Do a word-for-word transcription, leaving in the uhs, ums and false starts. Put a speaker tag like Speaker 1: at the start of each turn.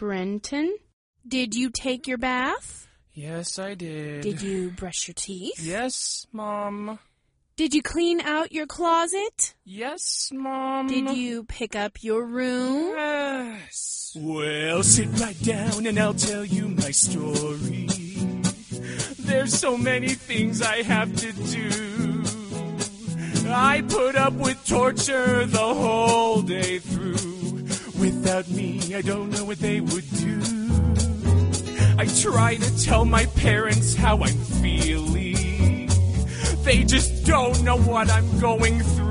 Speaker 1: Brenton? Did you take your bath?
Speaker 2: Yes, I did.
Speaker 1: Did you brush your teeth?
Speaker 2: Yes, Mom.
Speaker 1: Did you clean out your closet?
Speaker 2: Yes, Mom.
Speaker 1: Did you pick up your room?
Speaker 2: Yes. Well, sit right down and I'll tell you my story. There's so many things I have to do. I put up with torture the whole day through. Without me, I don't know what they would do. I try to tell my parents how I'm feeling. They just don't know what I'm going through.